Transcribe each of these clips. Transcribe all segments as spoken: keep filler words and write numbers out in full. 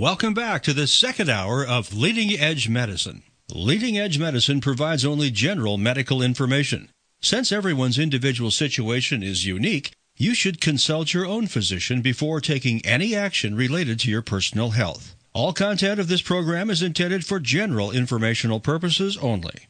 Welcome back to the second hour of Leading Edge Medicine. Leading Edge Medicine provides only general medical information. Since everyone's individual situation is unique, you should consult your own physician before taking any action related to your personal health. All content of this program is intended for general informational purposes only.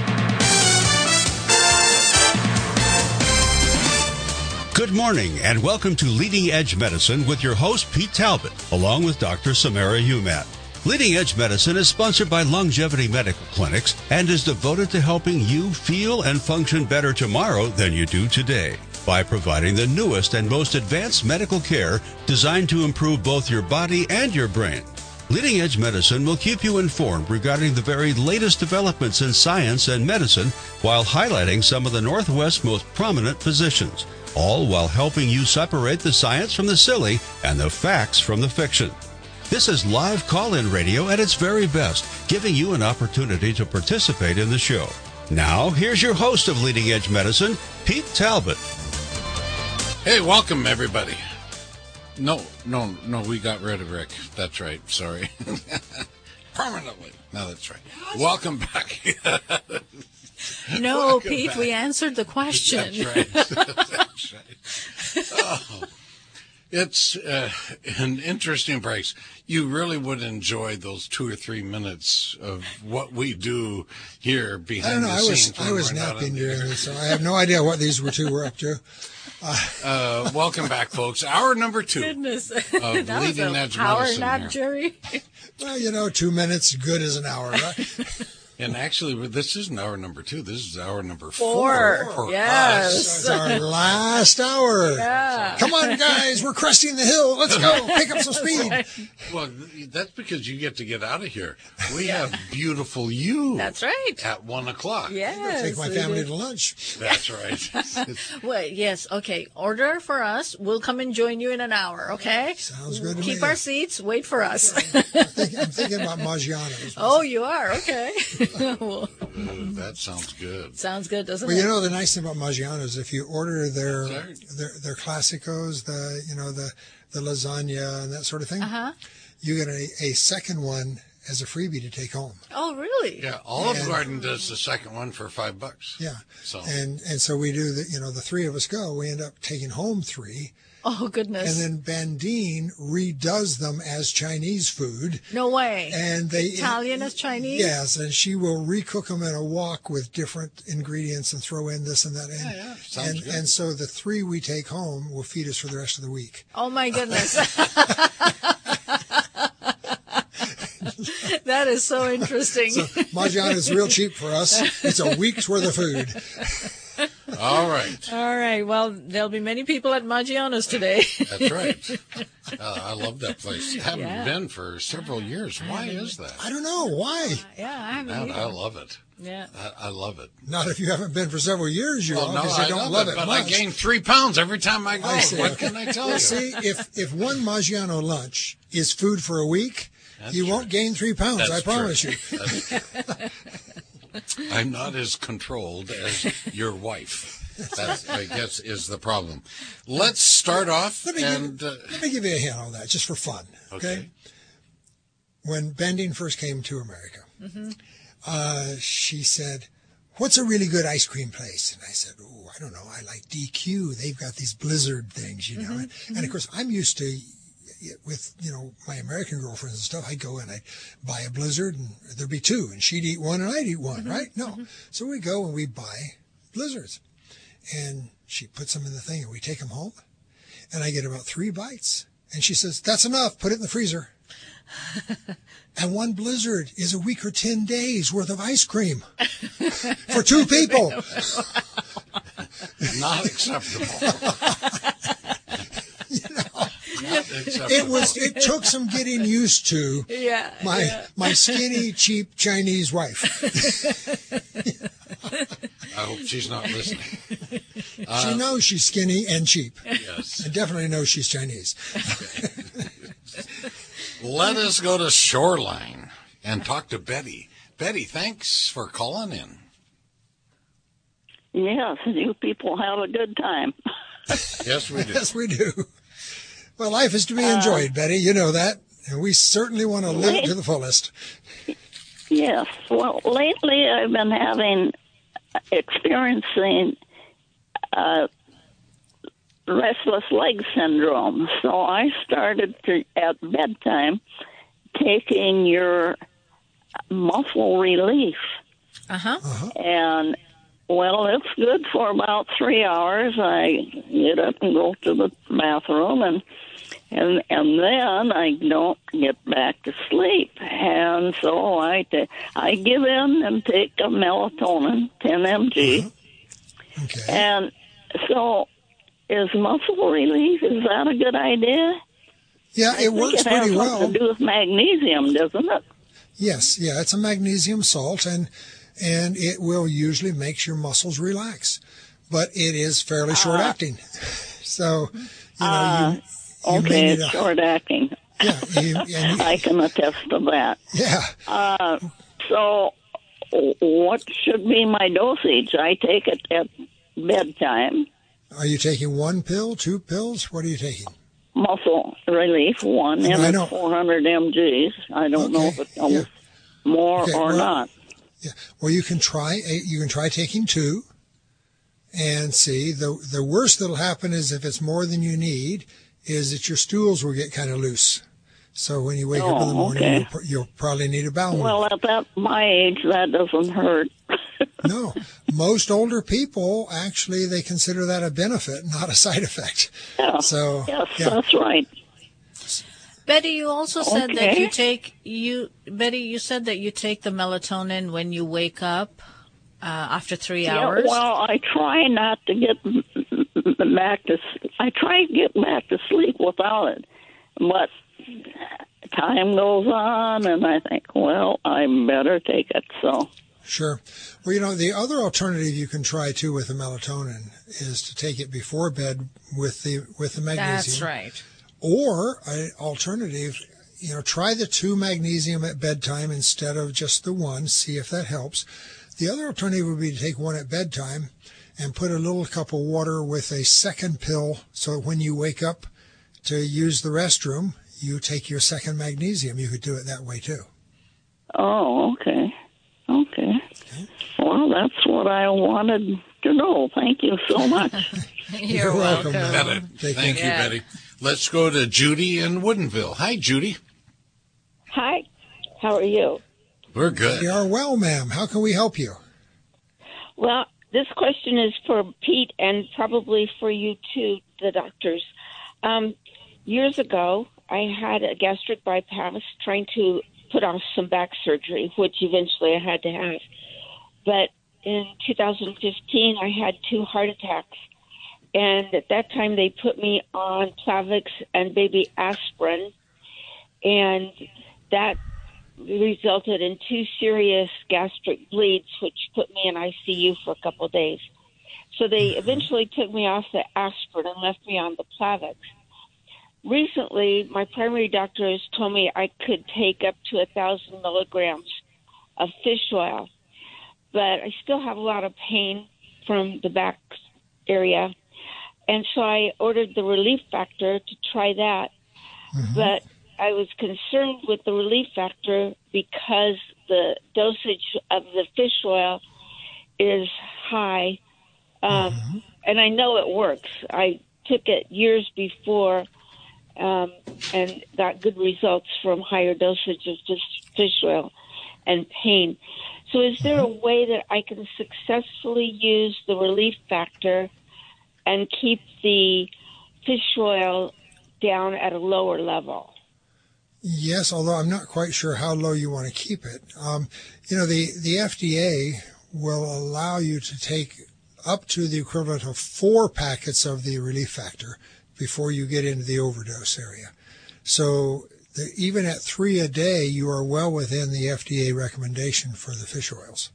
Good morning and welcome to Leading Edge Medicine with your host Pete Talbot, along with Doctor Samara Humat. Leading Edge Medicine is sponsored by Longevity Medical Clinics and is devoted to helping you feel and function better tomorrow than you do today by providing the newest and most advanced medical care designed to improve both your body and your brain. Leading Edge Medicine will keep you informed regarding the very latest developments in science and medicine while highlighting some of the Northwest's most prominent physicians, all while helping you separate the science from the silly and the facts from the fiction. This is live call-in radio at its very best, giving you an opportunity to participate in the show. Now, here's your host of Leading Edge Medicine, Pete Talbot. Hey, welcome, everybody. No, no, no, we got rid of Rick. That's right, sorry. Permanently. No, that's right. Welcome back. No, Welcome Pete, back. we answered the question. That's right. That's right. Oh, it's uh, an interesting break. You really would enjoy those two or three minutes of what we do here behind I don't know. the I was scenes. I was napping during this, so I have no idea what these were two were up to. Uh, uh, welcome back, folks. Hour number two. Goodness. Of That was Leading a Edge power Medicine nap, here. Jerry. Well, you know, two minutes good as an hour, right? And actually, this isn't hour number two. This is hour number Four. four. for Yes. us. It's our last hour. Yeah. Come on, guys, we're cresting the hill. Let's go. Pick up some speed. Well, that's because you get to get out of here. We have beautiful you. That's right. At one o'clock. Yes. Take my we family did. to lunch. That's right. Well, yes. Okay. Order for us. We'll come and join you in an hour. Okay. Sounds good to Keep me. our seats. Wait for us. I'm thinking, I'm thinking about Maggiano's. Oh, you are. Okay. Well, Ooh, that sounds good. sounds good, doesn't Well, it? you know, the nice thing about Maggiano's, if you order their Sorry. their, their classicos, the you know the the lasagna and that sort of thing, Uh-huh. you get a, a second one as a freebie to take home. Oh, really? Yeah, Olive And- Garden does the second one for five bucks. Yeah. So And and so we do the you know the three of us go. We end up taking home three, Oh, goodness. and then Bandine redoes them as Chinese food. No way. And they Italian as Chinese? Yes, and she will recook them in a wok with different ingredients and throw in this and that. And, Yeah, yeah, sounds and, good. and so the three we take home will feed us for the rest of the week. Oh, my goodness. That is so interesting. So Maggiano is real cheap for us. It's a week's worth of food. all right, All right. Well, there'll be many people at Maggiano's today. that's right. Uh, I love that place. Haven't Yeah. been for several years. Why is that? I don't know why. Yeah, I haven't Man, either. I love it. Yeah. I, I love it. Not if you haven't been for several years. You Well, no, obviously I don't love, love it, it but much. I gain three pounds every time I go. I see. What can I tell Well, you? see, if if one Maggiano lunch is food for a week, That's you true. won't gain three pounds. That's I promise true. you. That's true. I'm not as controlled as your wife. That, I guess, is the problem. Let's start off Let me, and give, uh, let me give you a hint on that, just for fun. Okay. Okay. When Bandine first came to America, uh, she said, "What's a really good ice cream place?" And I said, "Oh, I don't know. I like D Q. They've got these blizzard things, you know." And of course, I'm used to, with you know my American girlfriends and stuff. I'd go and I'd buy a blizzard, and there'd be two, and she'd eat one, and I'd eat one, right? No. So we go and we buy blizzards, and she puts them in the thing, and we take them home, and I get about three bites, and she says, "That's enough. Put it in the freezer." And one blizzard is a week or ten days worth of ice cream for two people. not acceptable. Not acceptable. It was. It took some getting used to. Yeah. My yeah. my skinny, cheap Chinese wife. I hope she's not listening. She knows she's skinny and cheap. Yes. And definitely knows she's Chinese. Let us go to Shoreline and talk to Betty. Betty, thanks for calling in. Yes, you people have a good time. Yes, we do. Yes, we do. Well, life is to be enjoyed, Betty. You know that. And we certainly want to live it to the fullest. Yes. Well, lately I've been having, experiencing uh, restless leg syndrome. So I started to, at bedtime, taking your muscle relief. Uh-huh. Uh-huh. And, well, it's good for about three hours. I get up and go to the bathroom, and and and then I don't get back to sleep. And so I, ta- I give in and take a melatonin, ten milligrams. Uh-huh. Okay. And so is muscle relief, is that a good idea? Yeah, I it think works it has pretty well. something to do with magnesium, doesn't it? Yes, yeah, it's a magnesium salt, and and it will usually make your muscles relax, but it is fairly short acting. So, you know, Uh, you, you okay, may need it's a, short acting. yeah, you, and you, I can attest to that. yeah. Uh, so, what should be my dosage? I take it at bedtime. Are you taking one pill, two pills? What are you taking? Muscle relief, one, and I know. it's four hundred milligrams. I don't know if Okay, it's yeah. more Okay, or well- not. Yeah. Well, you can try. A, you can try taking two, and see. the The worst that'll happen is if it's more than you need, is that your stools will get kind of loose. So when you wake up in the Oh, morning, okay. you'll, pr- you'll probably need a bowel movement. Well, at that my age, that doesn't hurt. No, most older people actually they consider that a benefit, not a side effect. Yeah. So Yes, yeah, that's right. Betty, you also said that Okay. you take you Betty, you said that you take the melatonin when you wake up uh, after three Yeah, hours. well, I try not to get back to. I try to get back to sleep without it, but time goes on, and I think, well, I better take it. So, sure. Well, you know, the other alternative you can try too with the melatonin is to take it before bed with the with the magnesium. That's right. Or an alternative, you know, try the two magnesium at bedtime instead of just the one. See if that helps. The other alternative would be to take one at bedtime and put a little cup of water with a second pill, so when you wake up to use the restroom, you take your second magnesium. You could do it that way too. oh, okay, okay. Well, that's what I wanted to know. Thank you so much. You're, You're welcome, welcome. ma'am. Betty. Take Thank you, care. Betty. Let's go to Judy in Woodinville. Hi, Judy. Hi, how are you? We're good. You are well, ma'am. How can we help you? Well, this question is for Pete and probably for you too, the doctors. Um, years ago, I had a gastric bypass trying to put off some back surgery, which eventually I had to have. But in two thousand fifteen, I had two heart attacks. And at that time, they put me on Plavix and baby aspirin. And that resulted in two serious gastric bleeds, which put me in I C U for a couple of days. So they eventually took me off the aspirin and left me on the Plavix. Recently, my primary doctor has told me I could take up to a thousand milligrams of fish oil, but I still have a lot of pain from the back area. And so I ordered the Relief Factor to try that. Mm-hmm. But I was concerned with the Relief Factor because the dosage of the fish oil is high. Um, mm-hmm. And I know it works. I took it years before um, and got good results from higher dosage of fish oil and pain. So is there a way that I can successfully use the Relief Factor and keep the fish oil down at a lower level? Yes, although I'm not quite sure how low you want to keep it. Um, you know, the, the F D A will allow you to take up to the equivalent of four packets of the Relief Factor before you get into the overdose area. So the, even at three a day, you are well within the F D A recommendation for the fish oils.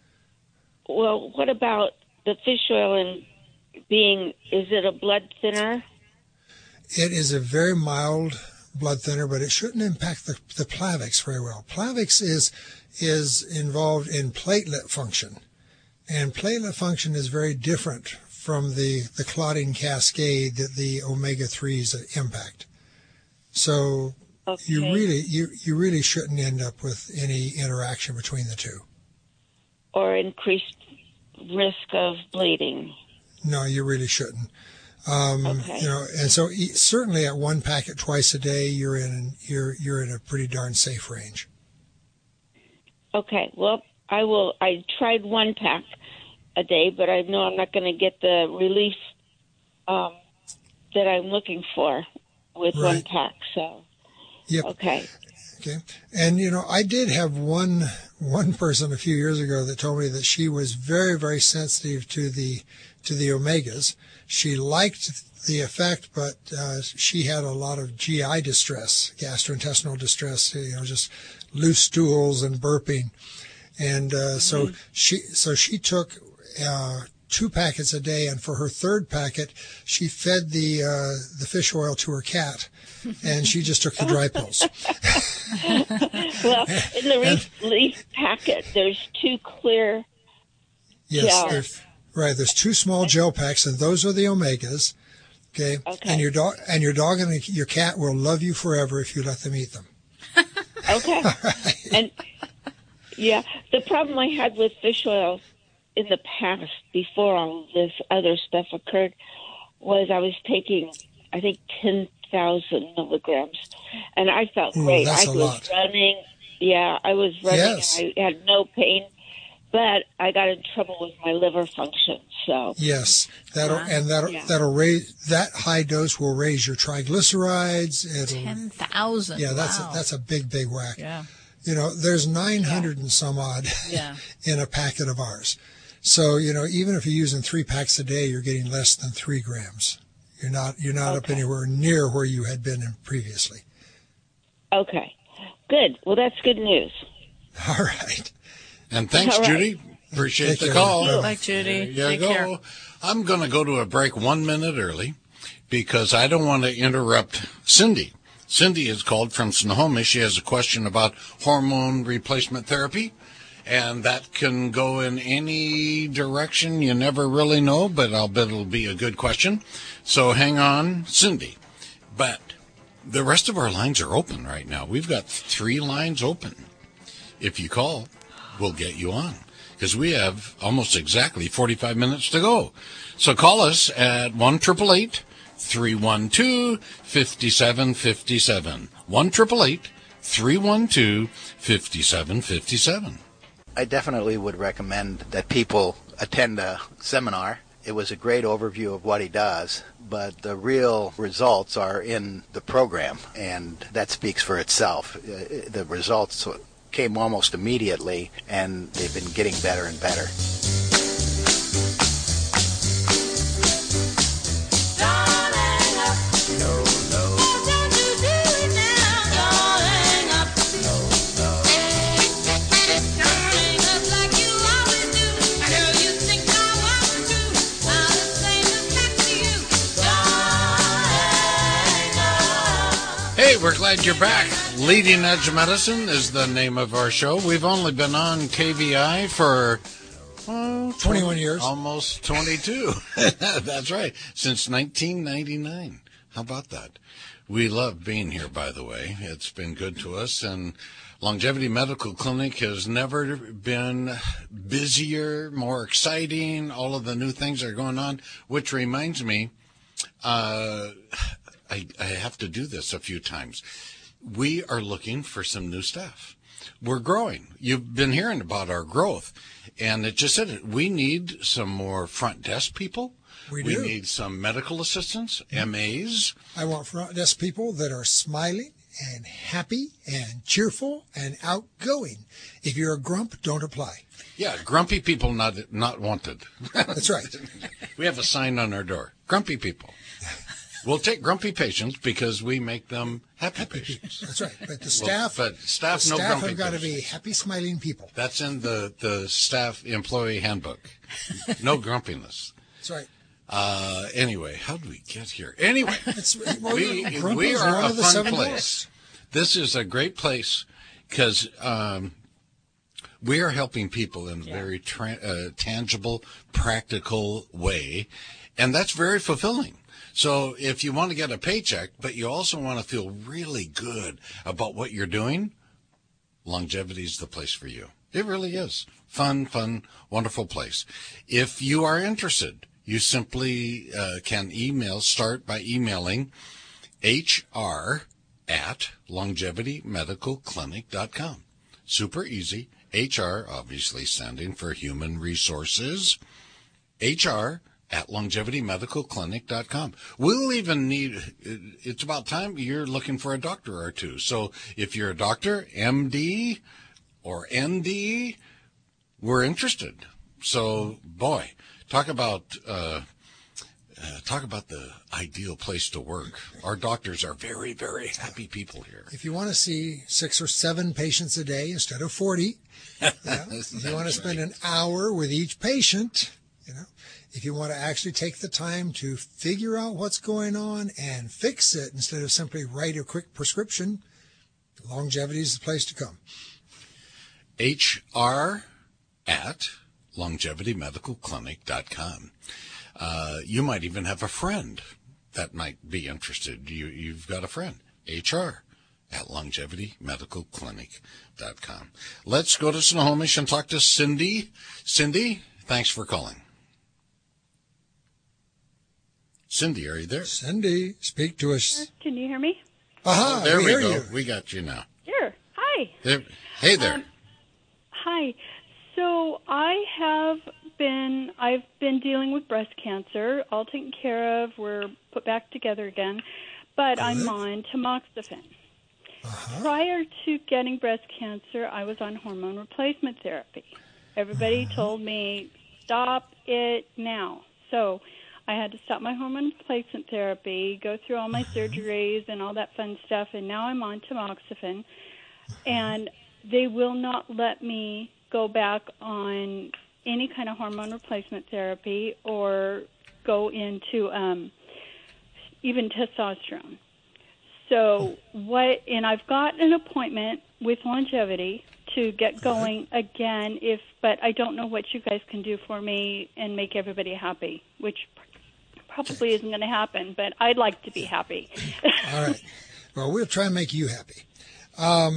Well, what about the fish oil and being, is it a blood thinner? It is a very mild blood thinner, but it shouldn't impact the, the Plavix very well. Plavix is is involved in platelet function, and platelet function is very different from the, the clotting cascade that the omega threes impact. So Okay. you really you you really shouldn't end up with any interaction between the two. Or increased risk of bleeding. No, you really shouldn't. Um, Okay. You know, and so e- certainly at one packet twice a day, you're in you're you're in a pretty darn safe range. Okay. Well, I will. I tried one pack a day, but I know I'm not going to get the relief um, that I'm looking for with one Right. pack. So, Yep. okay. Okay. And, you know, I did have one one person a few years ago that told me that she was very, very sensitive to the to the omegas. She liked the effect, but uh, she had a lot of G I distress, gastrointestinal distress, you know, just loose stools and burping. And uh, so she so she took uh, two packets a day, and for her third packet, she fed the uh, the fish oil to her cat, and she just took the dry pills. Well, in the relief, relief packet, there's two clear. Yes, Gels. there's, right. There's two small gel packs, and those are the omegas. Okay? Okay. And your dog and your dog and your cat will love you forever if you let them eat them. Okay. And yeah, the problem I had with fish oil in the past, before all of this other stuff occurred, was I was taking, I think, ten thousand milligrams, and I felt Ooh, great. that's I a was lot. running. Yeah, I was running. Yes. I had no pain, but I got in trouble with my liver function. So Yes, that'll Wow. and that'll Yeah. that'll raise that high dose will raise your triglycerides. It'll Ten thousand. yeah, that's wow. a, that's a big big whack. yeah. You know, there's nine hundred and some odd Yeah. in a packet of ours. So, you know, even if you're using three packs a day, you're getting less than three grams. You're not you're not up Okay. anywhere near where you had been previously. okay, good. Well, that's good news. All right. And thanks, All right. Judy. Appreciate Take the care. call. Bye-bye. Like Judy. There you Take go. care. I'm going to go to a break one minute early because I don't want to interrupt Cindy. Cindy is called from Snohomish. She has a question about hormone replacement therapy, and that can go in any direction. You never really know, but I'll bet it'll be a good question. So hang on, Cindy. But the rest of our lines are open right now. We've got three lines open. If you call, we'll get you on because we have almost exactly forty-five minutes to go. So call us at one eight eight eight, three one two, five seven five seven. one eight eight eight, three one two, five seven five seven. I definitely would recommend that people attend a seminar. It was a great overview of what he does, but the real results are in the program, and that speaks for itself. Uh, The results came almost immediately, and they've been getting better and better. Hey, we're glad you're back. Leading Edge Medicine is the name of our show. We've only been on K V I for oh, twenty-one years. Almost twenty-two. That's right. Since nineteen ninety-nine. How about that? We love being here, by the way. It's been good to us. And Longevity Medical Clinic has never been busier, more exciting. All of the new things are going on, which reminds me, uh, I, I have to do this a few times. We are looking for some new staff. We're growing. You've been hearing about our growth. And it just said it. We need some more front desk people. We We do. need some medical assistants, M As. I want front desk people that are smiling and happy and cheerful and outgoing. If you're a grump, don't apply. Yeah, grumpy people not not wanted. That's right. We have a sign on our door. Grumpy people. We'll take grumpy patients because we make them happy patients. That's right. But the staff, but staff, the no staff grumpy have got to be patients. happy, smiling people. That's in the, the staff employee handbook. No grumpiness. That's right. Uh, anyway, how did we get here? Anyway, It's, well, we, grump we is are one a of the fun seven place. dwarfs. This is a great place because um, we are helping people in a very tra- uh, tangible, practical way, and that's very fulfilling. So if you want to get a paycheck, but you also want to feel really good about what you're doing, longevity is the place for you. It really is. Fun, fun, wonderful place. If you are interested, you simply uh, can email, start by emailing H R at longevity medical clinic dot com. Super easy. H R, obviously standing for Human Resources. H R at longevity medical clinic dot com. We'll even need, it's about time you're looking for a doctor or two. So if you're a doctor, M D or N D, we're interested. So, boy, talk about uh, uh, talk about the ideal place to work. Our doctors are very, very happy people here. If you want to see six or seven patients a day instead of forty, you know, if you want to spend an hour with each patient, you know, if you want to actually take the time to figure out what's going on and fix it instead of simply write a quick prescription, longevity is the place to come. H R at longevity medical clinic dot com. Uh, you might even have a friend that might be interested. You, you've got a friend. H R at longevity medical clinic dot com. Let's go to Snohomish and talk to Cindy. Cindy, thanks for calling. Cindy, are you there? Cindy, speak to us. Can you hear me? Aha, oh, there we, we hear go. you. We got you now. Sure. Hi. There, hey there. Um, hi. So I have been, I've been dealing with breast cancer, all taken care of. We're put back together again. But Good. I'm on tamoxifen. Uh-huh. Prior to getting breast cancer, I was on hormone replacement therapy. Everybody Uh-huh. told me, stop it now. So I had to stop my hormone replacement therapy, go through all my Uh-huh. surgeries and all that fun stuff, and now I'm on tamoxifen. And they will not let me go back on any kind of hormone replacement therapy or go into um, even testosterone. So what, and I've got an appointment with Longevity to get going again, if, but I don't know what you guys can do for me and make everybody happy, which probably isn't going to happen, but I'd like to be happy. All right. Well, we'll try and make you happy. Um,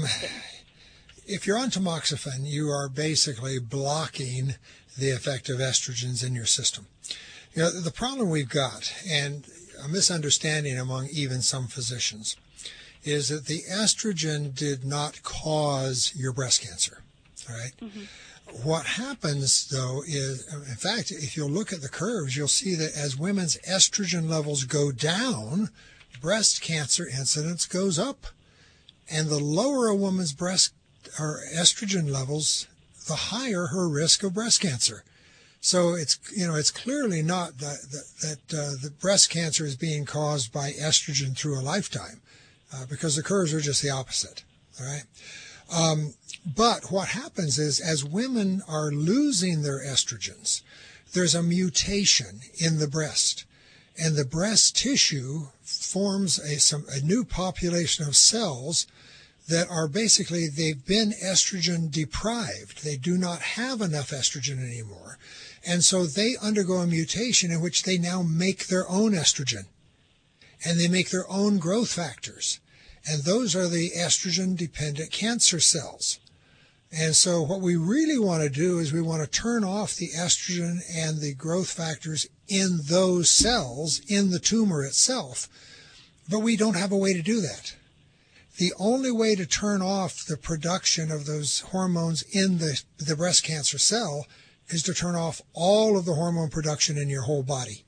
if you're on tamoxifen, you are basically blocking the effect of estrogens in your system. You know, the problem we've got, and a misunderstanding among even some physicians, is that the estrogen did not cause your breast cancer, all right? Mm-hmm. What happens, though, is, in fact, if you'll look at the curves, you'll see that as women's estrogen levels go down, breast cancer incidence goes up. And the lower a woman's breast or estrogen levels, the higher her risk of breast cancer. So it's, you know, it's clearly not that, that, that uh, the breast cancer is being caused by estrogen through a lifetime, uh, because the curves are just the opposite. All right. Um, but what happens is as women are losing their estrogens, there's a mutation in the breast, and the breast tissue forms a, some, a new population of cells that are basically, they've been estrogen deprived. They do not have enough estrogen anymore. And so they undergo a mutation in which they now make their own estrogen. And they make their own growth factors. And those are the estrogen-dependent cancer cells. And so what we really want to do is we want to turn off the estrogen and the growth factors in those cells, in the tumor itself. But we don't have a way to do that. The only way to turn off the production of those hormones in the, the breast cancer cell is to turn off all of the hormone production in your whole body.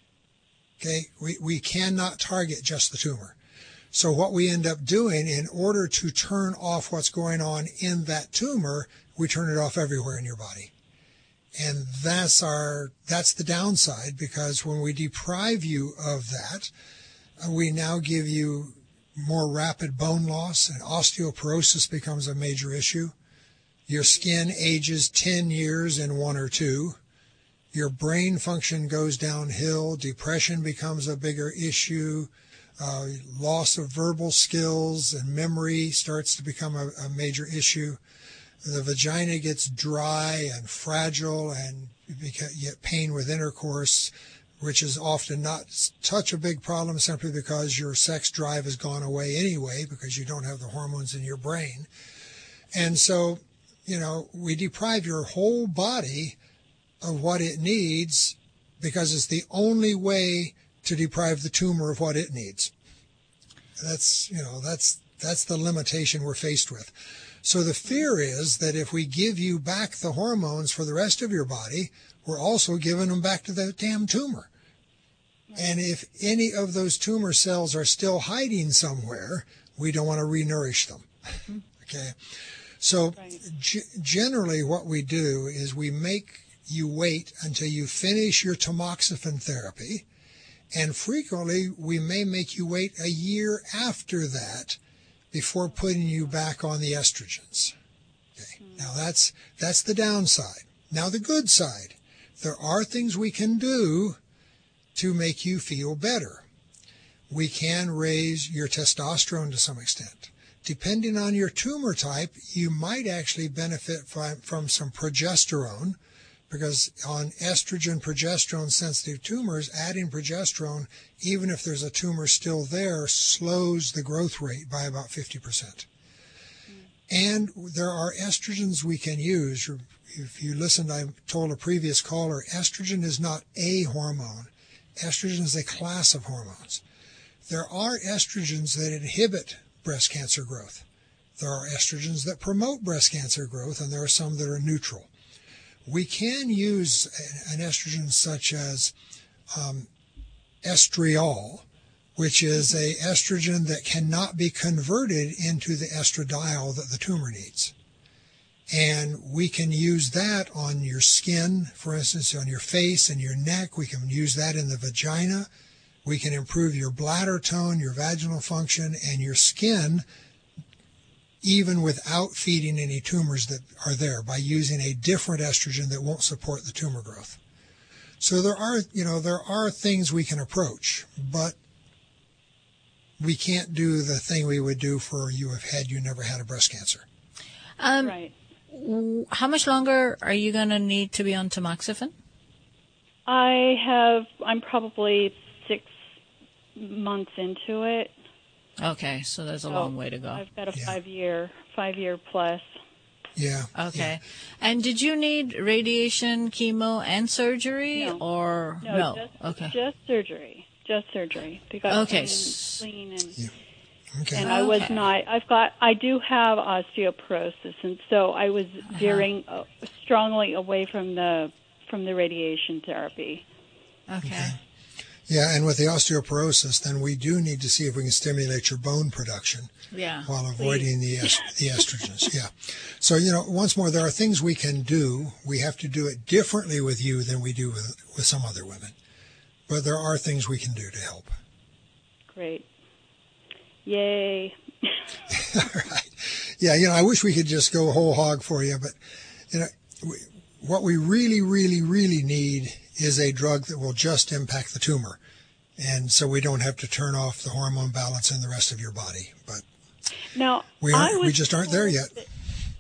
Okay? We, we cannot target just the tumor. So what we end up doing, in order to turn off what's going on in that tumor, we turn it off everywhere in your body. And that's our, that's the downside, because when we deprive you of that, we now give you more rapid bone loss, and osteoporosis becomes a major issue. Your skin ages ten years in one or two. Your brain function goes downhill. Depression becomes a bigger issue. Uh, loss of verbal skills and memory starts to become a, a major issue. The vagina gets dry and fragile, and you get pain with intercourse. which is often not such a big problem simply because your sex drive has gone away anyway because you don't have the hormones in your brain. And so, you know, we deprive your whole body of what it needs because it's the only way to deprive the tumor of what it needs. That's, you know, that's that's the limitation we're faced with. So the fear is that if we give you back the hormones for the rest of your body, we're also giving them back to the damn tumor. And if any of those tumor cells are still hiding somewhere, we don't want to re-nourish them. Okay. So right. g- generally what we do is we make you wait until you finish your tamoxifen therapy. And frequently we may make you wait a year after that before putting you back on the estrogens. Okay. Mm. Now that's, that's the downside. Now the good side, there are things we can do to make you feel better. We can raise your testosterone to some extent. Depending on your tumor type, you might actually benefit from, from some progesterone, because on estrogen, progesterone sensitive tumors, adding progesterone, even if there's a tumor still there, slows the growth rate by about fifty percent. Mm. And there are estrogens we can use. If you listened, I told a previous caller, estrogen is not a hormone. Estrogen is a class of hormones. There are estrogens that inhibit breast cancer growth. There are estrogens that promote breast cancer growth, and there are some that are neutral. We can use an estrogen such as um, estriol, which is a estrogen that cannot be converted into the estradiol that the tumor needs. And we can use that on your skin, for instance, on your face and your neck. We can use that in the vagina. We can improve your bladder tone, your vaginal function, and your skin, even without feeding any tumors that are there, by using a different estrogen that won't support the tumor growth. So there are, you know, there are things we can approach, but we can't do the thing we would do for you if had you never had a breast cancer. Um, right. How much longer are you going to need to be on tamoxifen? I have, I'm probably six months into it. Okay, so there's a so long way to go. I've got a yeah. five year, five year plus. Yeah. Okay. Yeah. And did you need radiation, chemo, and surgery, no. or no? no? Just, okay. Just surgery. Just surgery. They got okay. clean, clean and. Yeah. Okay. And I was okay. not, I've got, I do have osteoporosis, and so I was Uh-huh. veering uh, strongly away from the, from the radiation therapy. Okay. okay. Yeah, and with the osteoporosis, then we do need to see if we can stimulate your bone production Yeah. while avoiding the est- the estrogens. Yeah. So, you know, once more, there are things we can do. We have to do it differently with you than we do with, with some other women. But there are things we can do to help. Great. Yay. All right. Yeah, you know, I wish we could just go whole hog for you, but, you know, we, what we really, really, really need is a drug that will just impact the tumor. And so we don't have to turn off the hormone balance in the rest of your body. But now, we aren't, we just aren't there yet. That,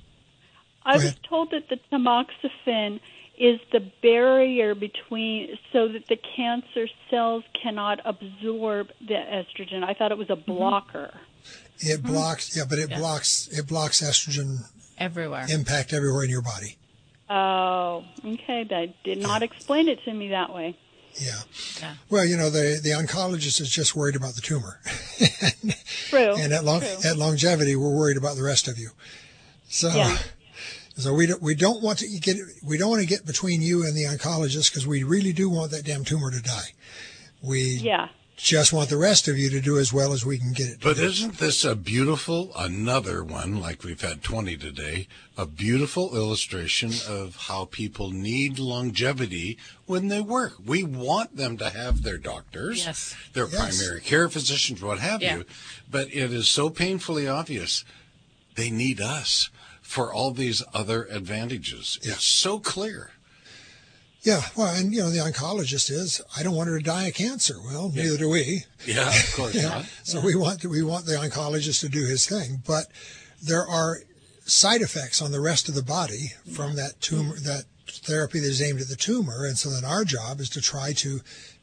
I was told that the tamoxifen is the barrier between, so that the cancer cells cannot absorb the estrogen. I thought it was a blocker. It Mm-hmm. blocks, yeah, but it Yeah. blocks, it blocks estrogen Everywhere. impact everywhere in your body. Oh, okay. That did not explain it to me that way. Yeah. Yeah. Well, you know, the the oncologist is just worried about the tumor. True. And at long, True. at longevity, we're worried about the rest of you. So, Yeah. so we don't, we don't want to get, we don't want to get between you and the oncologist, because we really do want that damn tumor to die. We Yeah. just want the rest of you to do as well as we can get it to But do. isn't this a beautiful, another one, like we've had twenty today, a beautiful illustration of how people need longevity when they work? We want them to have their doctors, Yes. their Yes. primary care physicians, what have Yeah. you. But it is so painfully obvious they need us for all these other advantages. Yeah. It's so clear. Yeah, well, and you know, the oncologist is, I don't want her to die of cancer. Well, neither do we. Yeah, of course Yeah. not. So we want to, we want the oncologist to do his thing, but there are side effects on the rest of the body from that tumor, that therapy that is aimed at the tumor, and so then our job is to try to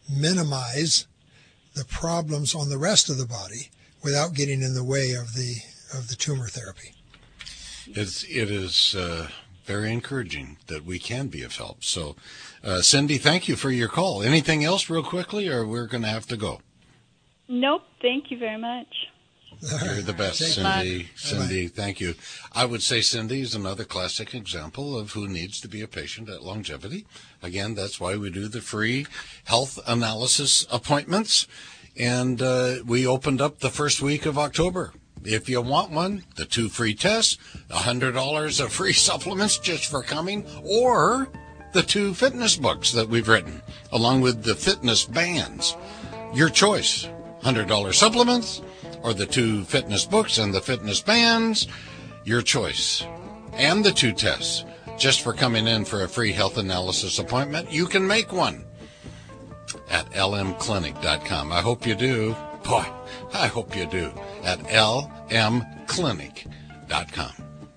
minimize the problems on the rest of the body without getting in the way of the of the tumor therapy. It's, it is uh, very encouraging that we can be of help. So, uh, Cindy, thank you for your call. Anything else real quickly, or we're going to have to go? Nope. Thank you very much. You're the best, Cindy. Cindy, thank you. I would say Cindy is another classic example of who needs to be a patient at Longevity. Again, that's why we do the free health analysis appointments. And uh, we opened up the first week of October. If you want one, the two free tests, one hundred dollars of free supplements just for coming, or the two fitness books that we've written, along with the fitness bands. Your choice, one hundred dollars supplements, or the two fitness books and the fitness bands, your choice. And the two tests, just for coming in for a free health analysis appointment. You can make one at l m clinic dot com. I hope you do. Boy, I hope you do. At l m clinic dot com.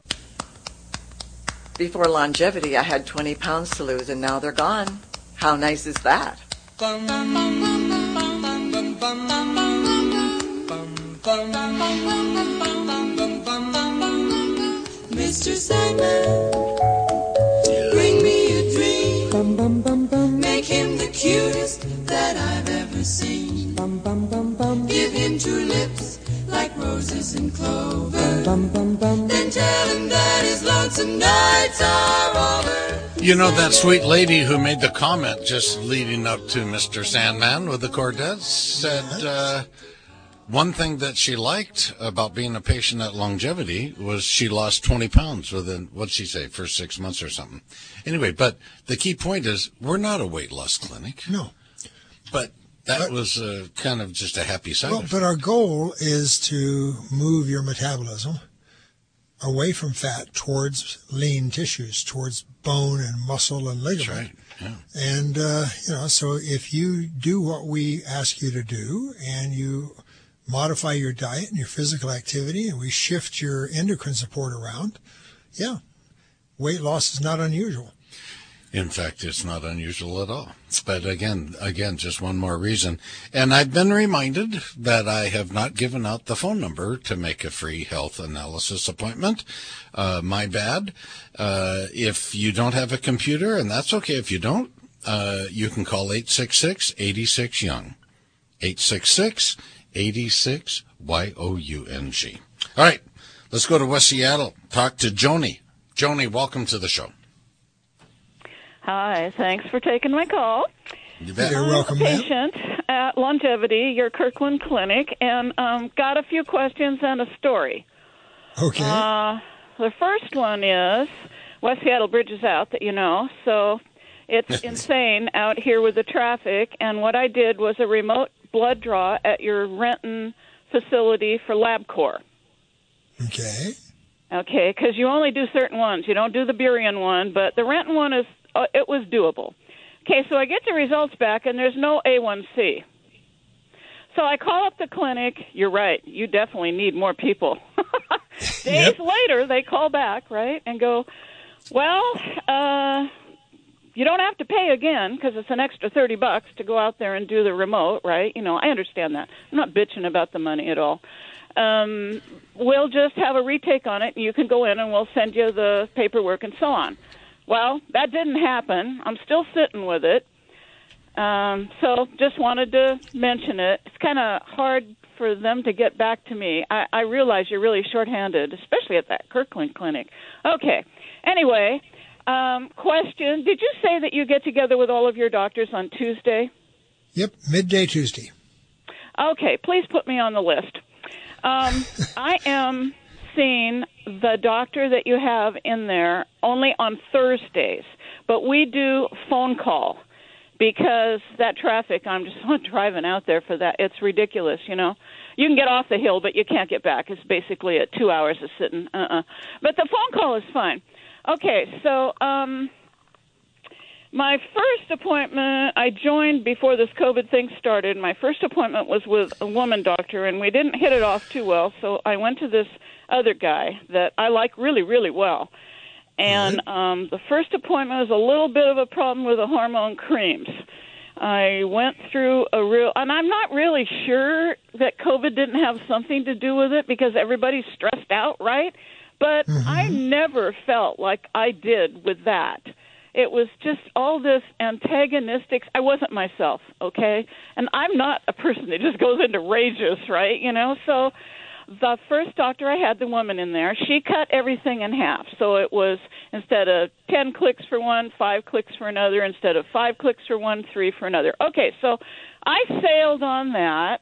Before Longevity, I had twenty pounds to lose, and now they're gone. How nice is that? Mister Sandman, bring me a dream. Make him the cutest that I've ever seen. Give him two lips like roses and clover. Then tell him that his lonesome nights are over. You know, that sweet lady who made the comment just leading up to Mister Sandman with the Cordettes said uh, one thing that she liked about being a patient at Longevity was she lost twenty pounds within, what'd she say, first six months or something. Anyway, but the key point is we're not a weight loss clinic. No. But that but, was uh, kind of just a happy side well, effect. But our goal is to move your metabolism away from fat towards lean tissues, towards bone and muscle and ligament. That's right. Yeah. And, uh, you know, so if you do what we ask you to do and you modify your diet and your physical activity and we shift your endocrine support around, yeah, weight loss is not unusual. In fact, it's not unusual at all. But again, again, just one more reason. And I've been reminded that I have not given out the phone number to make a free health analysis appointment. Uh, my bad. Uh, if you don't have a computer, and that's okay if you don't, uh, you can call eight six six, eight six, young. eight six six, eight six, Y O U N G. All right, let's go to West Seattle. Talk to Joni. Joni, welcome to the show. Hi, thanks for taking my call. You bet. You're I'm welcome, a patient at Longevity, your Kirkland Clinic, and um, got a few questions and a story. Okay. Uh, the first one is, West Seattle Bridge is out, that you know, so it's insane out here with the traffic, and what I did was a remote blood draw at your Renton facility for LabCorp. Okay. Okay, because you only do certain ones. You don't do the Burien one, but the Renton one is, uh, it was doable. Okay, so I get the results back, and there's no A one C. So I call up the clinic. You're right. You definitely need more people. Days yep. later, they call back, right, and go, well, uh, you don't have to pay again because it's an extra thirty bucks to go out there and do the remote, right? You know, I understand that. I'm not bitching about the money at all. Um, we'll just have a retake on it, and you can go in, and we'll send you the paperwork and so on. Well, that didn't happen. I'm still sitting with it. Um, so just wanted to mention it. It's kind of hard for them to get back to me. I, I realize you're really shorthanded, especially at that Kirkland Clinic. Okay. Anyway, um, question. Did you say that you get together with all of your doctors on Tuesday? Yep, midday Tuesday. Okay. Please put me on the list. Um, I am seeing the doctor that you have in there only on Thursdays, but we do phone call because that traffic, I'm just not driving out there for that. It's ridiculous, you know. You can get off the hill, but you can't get back. It's basically a two hours of sitting. Uh-uh. But the phone call is fine. Okay, so um, my first appointment, I joined before this COVID thing started. My first appointment was with a woman doctor, and we didn't hit it off too well, so I went to this other guy that I like really, really well. And um, the first appointment was a little bit of a problem with the hormone creams. I went through a real, and I'm not really sure that COVID didn't have something to do with it because everybody's stressed out, right? But mm-hmm. I never felt like I did with that. It was just all this antagonistic. I wasn't myself, okay? And I'm not a person that just goes into rages, right? You know, so the first doctor I had, the woman in there, she cut everything in half. So it was instead of ten clicks for one, five clicks for another, instead of five clicks for one, three for another. Okay, so I sailed on that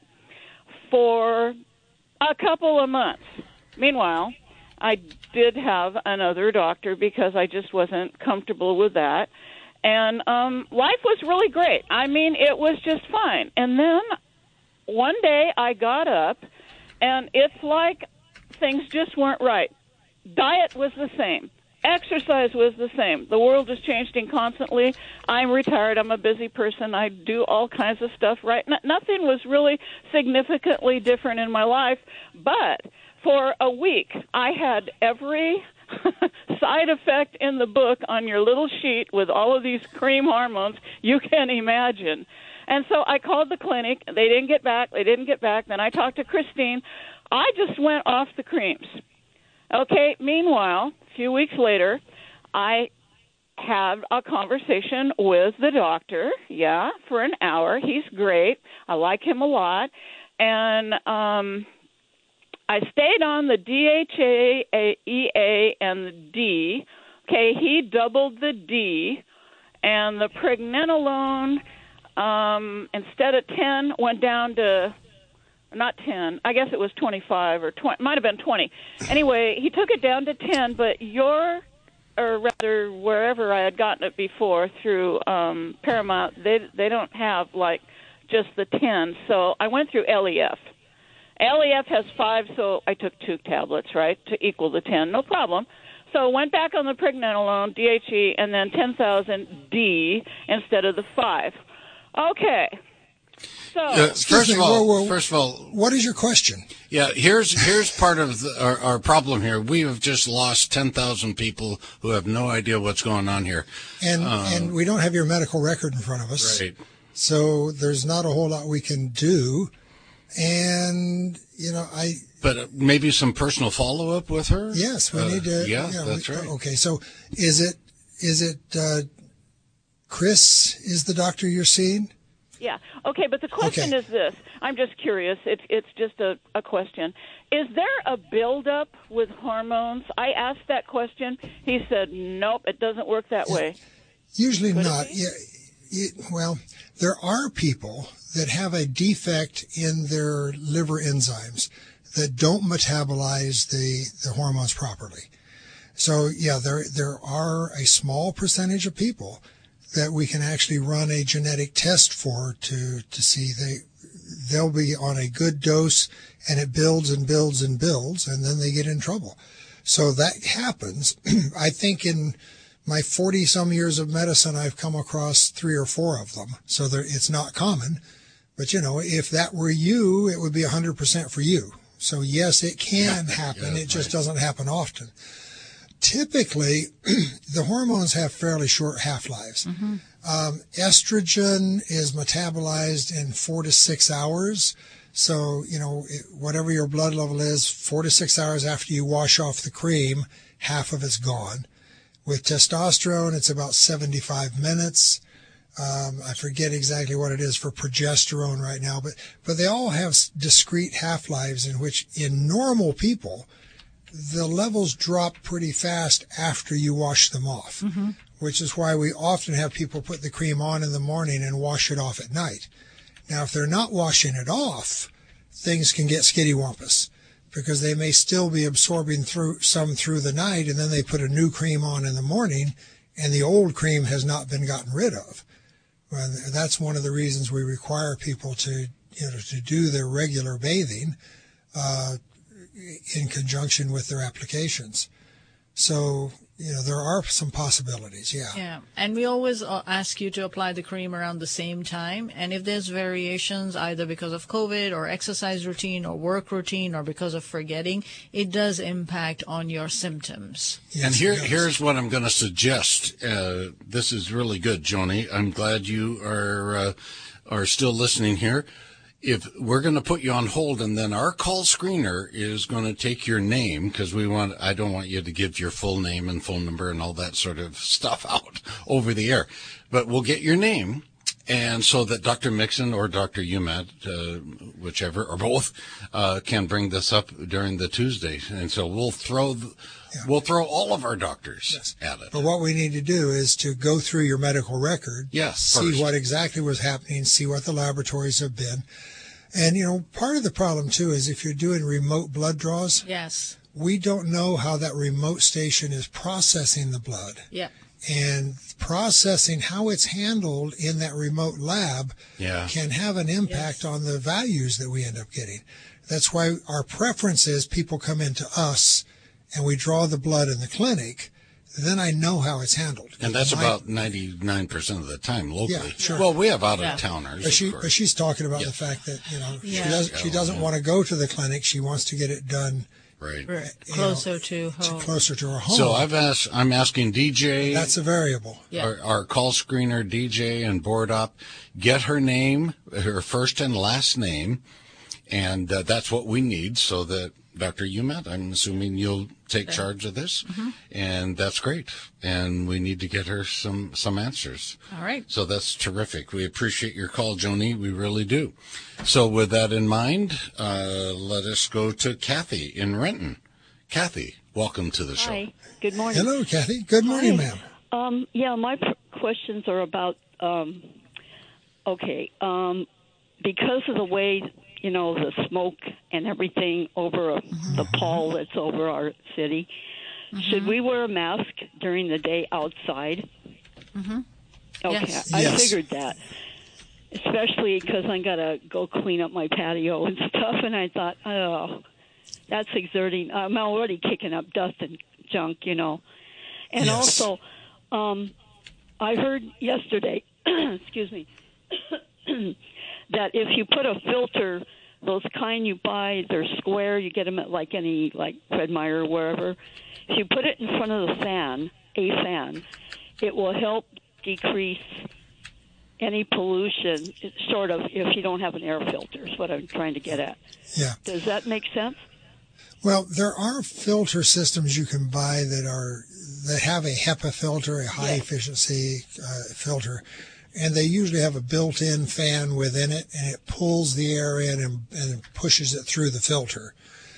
for a couple of months. Meanwhile, I did have another doctor because I just wasn't comfortable with that. And um, life was really great. I mean, it was just fine. And then one day I got up, and it's like things just weren't right. Diet was the same. Exercise was the same. The world is changing constantly. I'm retired. I'm a busy person. I do all kinds of stuff, right? N- nothing was really significantly different in my life, but for a week, I had every side effect in the book on your little sheet with all of these cream hormones you can imagine. And so I called the clinic. They didn't get back. They didn't get back. Then I talked to Christine. I just went off the creams. Okay, meanwhile, a few weeks later, I had a conversation with the doctor, yeah, for an hour. He's great. I like him a lot. And um I stayed on the D H A, E A, and the D. Okay, he doubled the D, and the pregnenolone, um, instead of ten, went down to, not ten, I guess it was twenty-five or twenty, might have been twenty. Anyway, he took it down to ten, but your, or rather wherever I had gotten it before through um, Paramount, they they don't have, like, just the ten, so I went through L E F. L E F has five, so I took two tablets, right, to equal the ten. No problem. So went back on the pregnenolone, D H E, and then ten thousand D instead of the five. Okay. So uh, first me, of all, whoa, whoa. first of all, what is your question? Yeah, here's here's part of the, our, our problem here. We have just lost ten thousand people who have no idea what's going on here, and um, and we don't have your medical record in front of us, right? So there's not a whole lot we can do. And, you know, I... But maybe some personal follow-up with her? Yes, we uh, need to... Yeah, you know, that's we, right. Okay, so is it, is it, uh, Chris is the doctor you're seeing? Yeah. Okay, but the question okay. is this. I'm just curious. It's it's just a, a question. Is there a buildup with hormones? I asked that question. He said, nope, it doesn't work that yeah. way. Usually Could not. Yeah, it, well, there are people that have a defect in their liver enzymes that don't metabolize the, the hormones properly. So, yeah, there there are a small percentage of people that we can actually run a genetic test for to, to see they, they'll be on a good dose and it builds and builds and builds and then they get in trouble. So that happens. I think in my forty some years of medicine, I've come across three or four of them. So there, it's not common. But, you know, if that were you, it would be one hundred percent for you. So, yes, it can happen. Yeah, it just right. doesn't happen often. Typically, the hormones have fairly short half-lives. Mm-hmm. Um, estrogen is metabolized in four to six hours. So, you know, it, whatever your blood level is, four to six hours after you wash off the cream, half of it's gone. With testosterone, it's about seventy-five minutes. Um, I forget exactly what it is for progesterone right now, but, but they all have discrete half-lives in which in normal people, the levels drop pretty fast after you wash them off, mm-hmm. which is why we often have people put the cream on in the morning and wash it off at night. Now, if they're not washing it off, things can get skittywampus because they may still be absorbing through some through the night, and then they put a new cream on in the morning, and the old cream has not been gotten rid of. Well, that's one of the reasons we require people to, you know, to do their regular bathing uh, in conjunction with their applications. So, you know, there are some possibilities, yeah. Yeah, and we always uh, ask you to apply the cream around the same time. And if there's variations, either because of COVID or exercise routine or work routine or because of forgetting, it does impact on your symptoms. Yes, and here, here's what I'm going to suggest. Uh, this is really good, Joni. I'm glad you are uh, are still listening here. If we're going to put you on hold, and then our call screener is going to take your name, because we want, I don't want you to give your full name and phone number and all that sort of stuff out over the air, but we'll get your name, and so that Doctor Mixon or Doctor Umat, uh, whichever or both, uh, can bring this up during the Tuesday, and so we'll throw. The, Yeah. We'll throw all of our doctors yes. at it. But what we need to do is to go through your medical record, yes, see first. what exactly was happening, see what the laboratories have been. And, you know, part of the problem, too, is if you're doing remote blood draws, yes, we don't know how that remote station is processing the blood. Yeah. And processing how it's handled in that remote lab yeah. can have an impact yes. on the values that we end up getting. That's why our preference is people come into us and we draw the blood in the clinic, then I know how it's handled. And that's My, about ninety-nine percent of the time locally. Yeah, sure. Well, we have out-of-towners, yeah. but, she, of course. but she's talking about yeah. the fact that, you know, yeah. she, does, she doesn't want to go to the clinic. She wants to get it done right. closer know, to home. Closer to her home. So I've asked, I'm asking D J. That's a variable. Yeah. Our, our call screener, D J, and board op, get her name, her first and last name, and uh, that's what we need so that Doctor Umat, I'm assuming you'll take yeah. charge of this, mm-hmm. and that's great. And we need to get her some, some answers. All right. So that's terrific. We appreciate your call, Joni. We really do. So with that in mind, uh, let us go to Kathy in Renton. Kathy, welcome to the show. Hi. Good morning. Hello, Kathy. Good morning, Hi. ma'am. Um, yeah, my pr- questions are about, um, okay, um, because of the way, you know, the smoke and everything over mm-hmm. the pall that's over our city. Mm-hmm. Should we wear a mask during the day outside? Mm-hmm. Okay, yes. I yes. figured that. Especially because I got to go clean up my patio and stuff, and I thought, oh, that's exerting. I'm already kicking up dust and junk, you know. And yes. also, um, I heard yesterday, excuse me, that if you put a filter, those kind you buy, they're square, you get them at like any, like Fred Meyer or wherever. If you put it in front of the fan, a fan, it will help decrease any pollution, sort of, if you don't have an air filter, is what I'm trying to get at. Yeah. Does that make sense? Well, there are filter systems you can buy that are that have a HEPA filter, a high yes. efficiency uh, filter. And they usually have a built-in fan within it, and it pulls the air in and, and pushes it through the filter.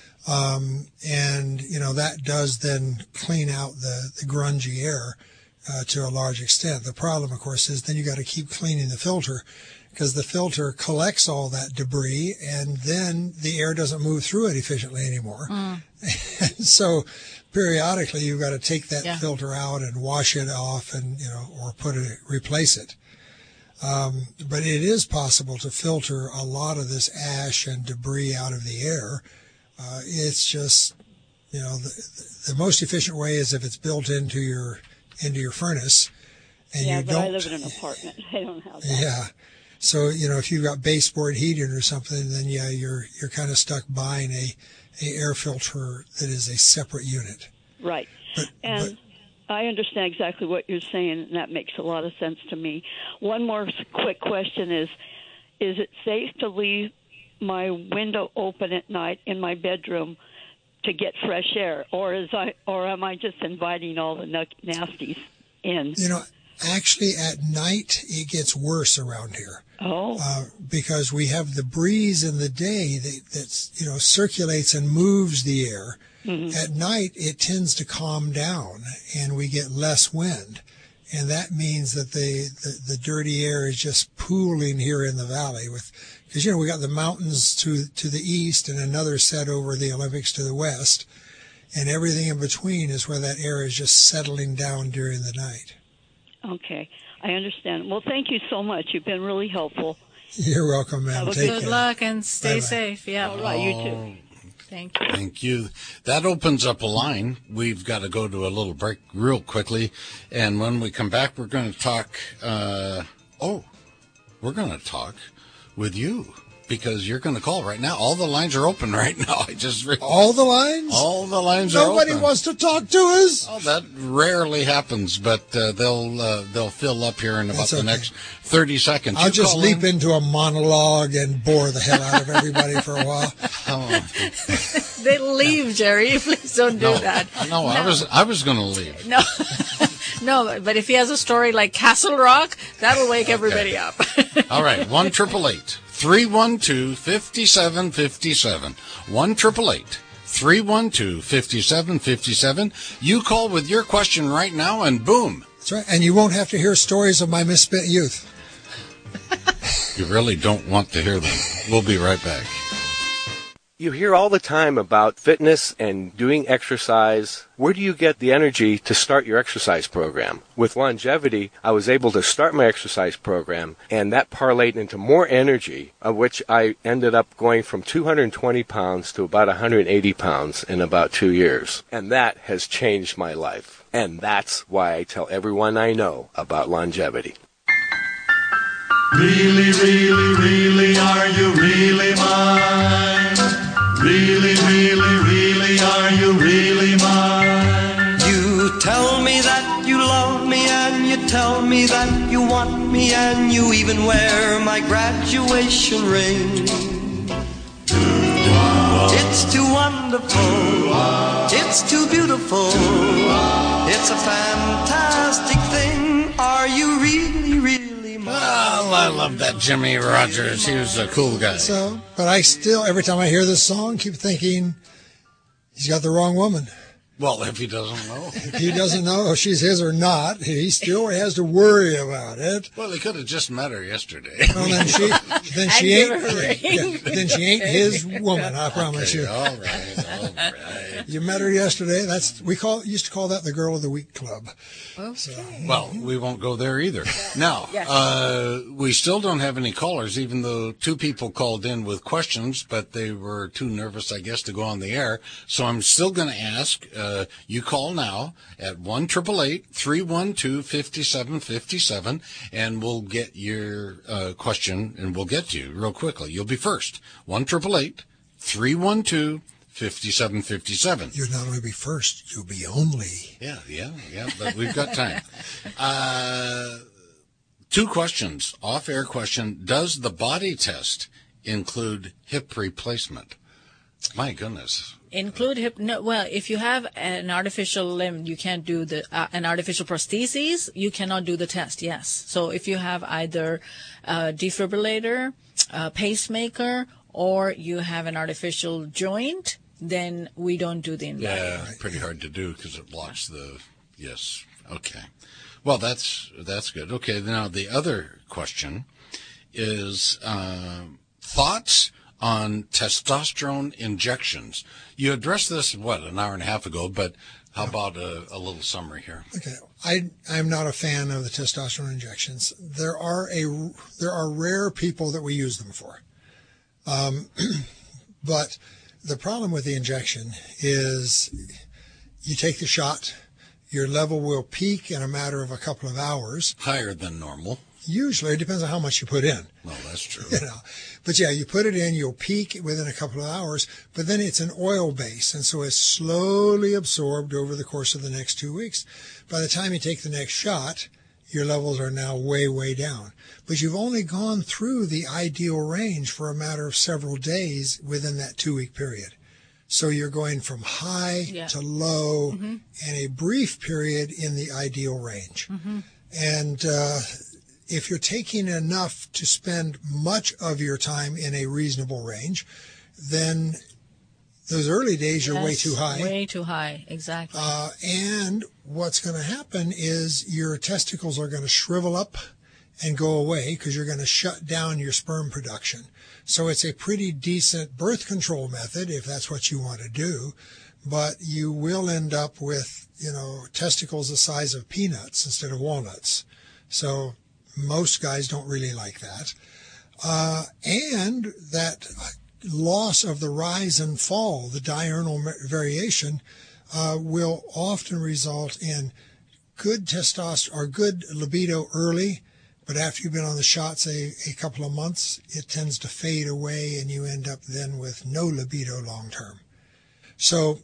Um, and, you know, that does then clean out the, the grungy air uh, to a large extent. The problem, of course, is then you got to keep cleaning the filter because the filter collects all that debris, and then the air doesn't move through it efficiently anymore. Mm. And so periodically you've got to take that yeah. filter out and wash it off and, you know, or put it, replace it. Um, but it is possible to filter a lot of this ash and debris out of the air. Uh, it's just, you know, the, the most efficient way is if it's built into your into your furnace. And yeah, you but don't, I live in an apartment. I don't have that. Yeah. So, you know, if you've got baseboard heating or something, then yeah, you're you're kind of stuck buying a, a air filter that is a separate unit. Right. But, and but, I understand exactly what you're saying, and that makes a lot of sense to me. One more quick question is, is it safe to leave my window open at night in my bedroom to get fresh air, or is I, or am I just inviting all the nasties in? You know, actually at night it gets worse around here. Oh. Uh, because we have the breeze in the day that that's, you know, circulates and moves the air. Mm-hmm. At night, it tends to calm down, and we get less wind. And that means that the, the, the dirty air is just pooling here in the valley. with Because, you know, we got the mountains to, to the east and another set over the Olympics to the west. And everything in between is where that air is just settling down during the night. Okay. I understand. Well, thank you so much. You've been really helpful. You're welcome, ma'am. Have a Take good care. luck and stay Bye-bye. safe. Yeah. All right, you too. Thank you. Thank you. That opens up a line. We've got to go to a little break real quickly. And when we come back, we're going to talk. Uh, oh, we're going to talk with you because you're going to call right now. All the lines are open right now. I just realized. All the lines? All the lines Nobody are open. wants to talk to us. Oh, that rarely happens, but uh, they'll uh, they'll fill up here in about That's the okay. next thirty seconds. I'll You just call leap in. into a monologue and bore the hell out of everybody for a while. Oh. They leave, Jerry. Please don't do No, that. no, I was I was going to leave. No. No, but if he has a story like Castle Rock, that'll wake everybody up. All right, one triple eight three one two fifty seven fifty seven. One triple eight three one two fifty seven fifty seven. You call with your question right now, and boom. That's right. And you won't have to hear stories of my misspent youth. You really don't want to hear them. We'll be right back. You hear all the time about fitness and doing exercise. Where do you get the energy to start your exercise program? With longevity, I was able to start my exercise program, and that parlayed into more energy, of which I ended up going from two hundred twenty pounds to about one hundred eighty pounds in about two years. And that has changed my life. And that's why I tell everyone I know about longevity. Really, really, really, are you really mine? Really, really, really, are you really mine? You tell me that you love me and you tell me that you want me and you even wear my graduation ring. It's too wonderful, it's too beautiful, it's a fantastic thing. Are you really, really mine? Well, I love that Jimmy Rogers. He was a cool guy. So, but I still, every time I hear this song, keep thinking he's got the wrong woman. Well, if he doesn't know. If he doesn't know if she's his or not, he still has to worry about it. Well, he could have just met her yesterday. Well, then she, then she give ain't, her a ring. yeah, then she ain't his woman. I promise Okay, you. all right, all right. You met her yesterday. That's we call used to call that the Girl of the Week Club. Okay. So, Well, we won't go there either. Now, Yes. uh, we still don't have any callers, even though two people called in with questions, but they were too nervous, I guess, to go on the air. So I'm still going to ask. Uh, you call now at one eight eight eight three one two five seven five seven, and we'll get your uh, question, and we'll get to you real quickly. You'll be first. one eight eight eight three one two five seven five seven. you'll not only be first, you'll be only. Yeah, yeah, yeah, but we've got time. Uh, two questions, off-air question. Does the body test include hip replacement? My goodness. Include hip. No, well, if you have an artificial limb, you can't do the uh, an artificial prosthesis. You cannot do the test. Yes. So if you have either a defibrillator, a pacemaker, or you have an artificial joint, then we don't do the in-body. Yeah, pretty hard to do because it blocks the. Yes. Okay. Well, that's that's good. Okay. Now the other question is uh, thoughts on testosterone injections. You addressed this, what, an hour and a half ago, but how about a, a little summary here? Okay, I I'm not a fan of the testosterone injections. There are a there are rare people that we use them for, um, but the problem with the injection is you take the shot, your level will peak in a matter of a couple of hours. Higher than normal. Usually, it depends on how much you put in. Well, that's true. You know, but yeah, you put it in, you'll peak within a couple of hours, but then it's an oil base, and so it's slowly absorbed over the course of the next two weeks. By the time you take the next shot, your levels are now way, way down. But you've only gone through the ideal range for a matter of several days within that two-week period. So you're going from high Yeah. to low Mm-hmm. in a brief period in the ideal range. Mm-hmm. And uh, if you're taking enough to spend much of your time in a reasonable range, then those early days you're way Yes, too high. Way too high, exactly. Uh, and what's going to happen is your testicles are going to shrivel up and go away because you're going to shut down your sperm production. So it's a pretty decent birth control method if that's what you want to do, but you will end up with, you know, testicles the size of peanuts instead of walnuts. So most guys don't really like that. Uh, and that loss of the rise and fall, the diurnal variation, uh, will often result in good testosterone or good libido early, but after you've been on the shots a, a couple of months, it tends to fade away and you end up then with no libido long term. So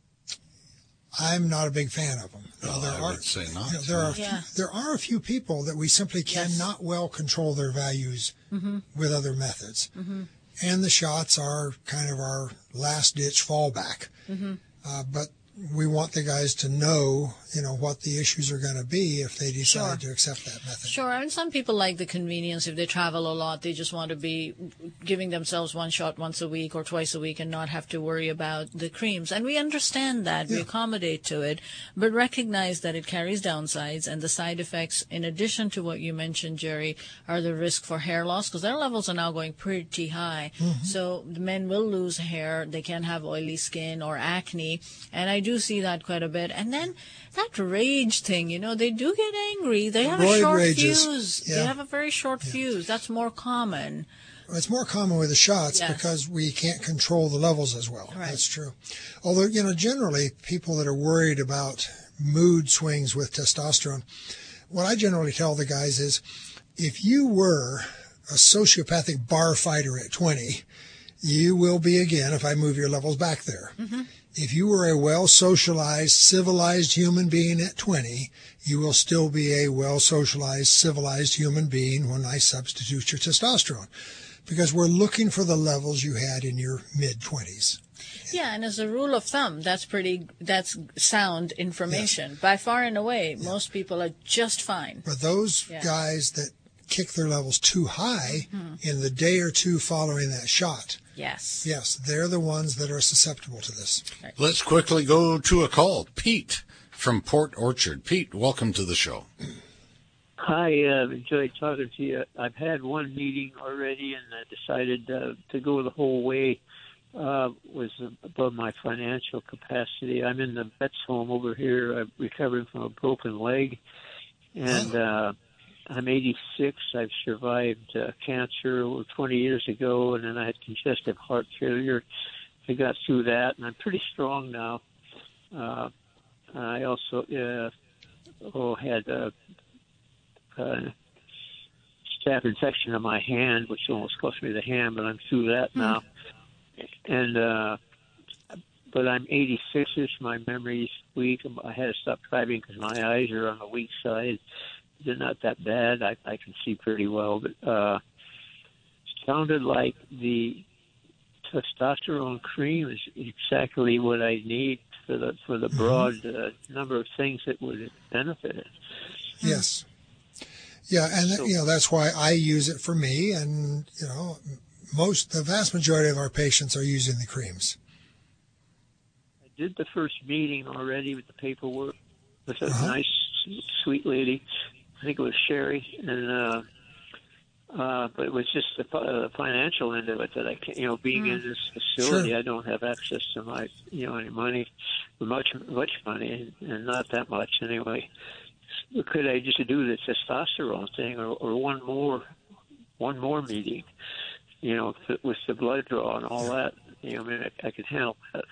I'm not a big fan of them. Well, there I are, would say not. You know, there are Yeah. few, there are a few people that we simply cannot yes. well control their values mm-hmm. with other methods, mm-hmm. and the shots are kind of our last ditch fallback. Mm-hmm. Uh, but we want the guys to know, you know, what the issues are going to be if they decide Sure. to accept that method. Sure. I mean, some people like the convenience. If they travel a lot, they just want to be giving themselves one shot once a week or twice a week and not have to worry about the creams. And we understand that. Yeah. We accommodate to it, but recognize that it carries downsides, and the side effects, in addition to what you mentioned, Jerry, are the risk for hair loss, because their levels are now going pretty high. Mm-hmm. So the men will lose hair. They can have oily skin or acne. And I do see that quite a bit. And then that rage thing, you know, they do get angry. They have Roid a short rages. fuse. Yeah. They have a very short Yeah. fuse. That's more common. It's more common with the shots Yes. because we can't control the levels as well. Right. That's true. Although, you know, generally people that are worried about mood swings with testosterone, what I generally tell the guys is, if you were a sociopathic bar fighter at twenty, you will be again if I move your levels back there. Mm-hmm. If you were a well-socialized, civilized human being at twenty, you will still be a well-socialized, civilized human being when I substitute your testosterone, because we're looking for the levels you had in your mid-twenties. Yeah, and as a rule of thumb, that's pretty, that's sound information. Yes. By far and away, yeah. most people are just fine. But those yeah. guys that kick their levels too high mm-hmm. in the day or two following that shot, Yes. Yes, they're the ones that are susceptible to this. Right. Let's quickly go to a call. Pete from Port Orchard. Pete, welcome to the show. Hi, uh, enjoyed talking to you. I've had one meeting already, and I decided uh, to go the whole way. Uh, was above my financial capacity. I'm in the vets home over here. I'm recovering from a broken leg, and uh, I'm eighty-six. I've survived uh, cancer over twenty years ago, and then I had congestive heart failure. I got through that, and I'm pretty strong now. Uh, I also uh, oh, had a, a staph infection on my hand, which almost cost me the hand, but I'm through that now. Mm. And uh, but I'm eighty-six-ish. My memory's weak. I had to stop driving because my eyes are on the weak side. They're not that bad. I, I can see pretty well, but uh, it sounded like the testosterone cream is exactly what I need for the for the broad uh, number of things that would benefit it. Yes. Yeah, and so, you know that's why I use it for me, and you know. Most, the vast majority of our patients are using the creams. I did the first meeting already with the paperwork with a uh-huh. nice, sweet lady. I think it was Sherry, and uh, uh, but it was just the uh, financial end of it that I can't. You know, being mm. in this facility, sure. I don't have access to my, you know, any money, much, much money, and not that much anyway. Could I just do the testosterone thing, or, or one more, one more meeting? You know, with the blood draw and all that, you know, I mean, I, I could handle that.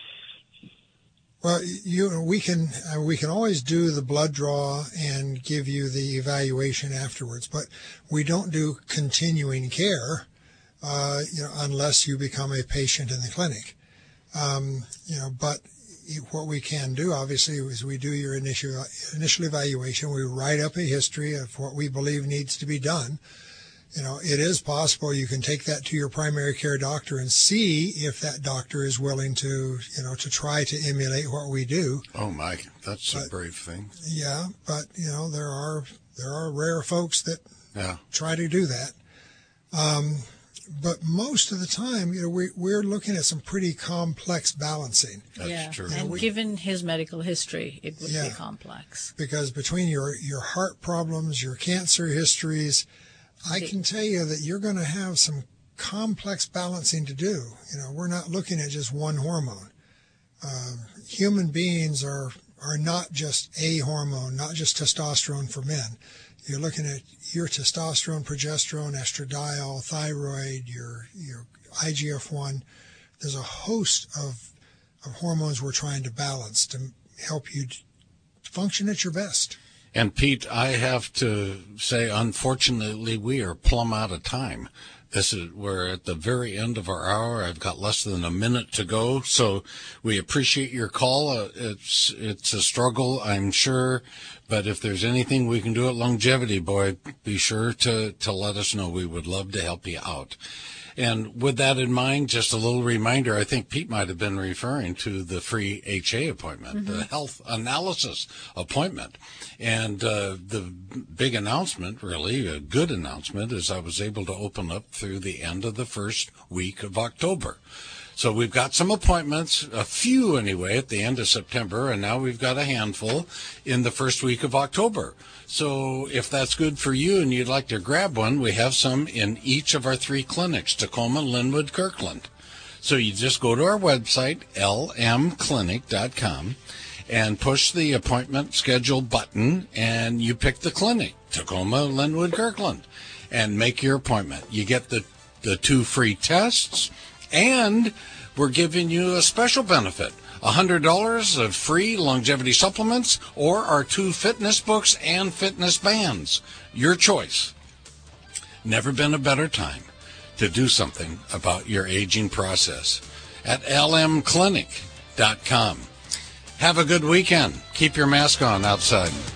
Well, you, we can, uh, we can always do the blood draw and give you the evaluation afterwards, but we don't do continuing care, uh, you know, unless you become a patient in the clinic. Um, you know, but what we can do, obviously, is we do your initial initial evaluation. We write up a history of what we believe needs to be done. You know, it is possible you can take that to your primary care doctor and see if that doctor is willing to, you know, to try to emulate what we do. Oh, my, that's but, a brave thing. Yeah, but, you know, there are there are rare folks that yeah. try to do that. Um, but most of the time, you know, we, we're looking at some pretty complex balancing. That's yeah. true. And you know, we, given his medical history, it would yeah, be complex. Because between your, your heart problems, your cancer histories, I can tell you that you're going to have some complex balancing to do. You know, we're not looking at just one hormone. Um, human beings are are not just a hormone, not just testosterone for men. You're looking at your testosterone, progesterone, estradiol, thyroid, your your I G F one. There's a host of of hormones we're trying to balance to help you function at your best. And Pete, I have to say, unfortunately, we are plumb out of time. This is, we're at the very end of our hour. I've got less than a minute to go, so we appreciate your call. Uh, it's it's a struggle, I'm sure, but if there's anything we can do at Longevity, boy, be sure to, to let us know. We would love to help you out. And with that in mind, just a little reminder, I think Pete might have been referring to the free H A appointment, mm-hmm. the health analysis appointment. And uh, the big announcement, really, a good announcement, is I was able to open up through the end of the first week of October. So we've got some appointments, a few anyway, at the end of September, and now we've got a handful in the first week of October. So if that's good for you and you'd like to grab one, we have some in each of our three clinics, Tacoma, Linwood, Kirkland. So you just go to our website, L M clinic dot com, and push the appointment schedule button, and you pick the clinic, Tacoma, Linwood, Kirkland, and make your appointment. You get the, the two free tests, and we're giving you a special benefit. one hundred dollars of free longevity supplements or our two fitness books and fitness bands. Your choice. Never been a better time to do something about your aging process at L M clinic dot com. Have a good weekend. Keep your mask on outside.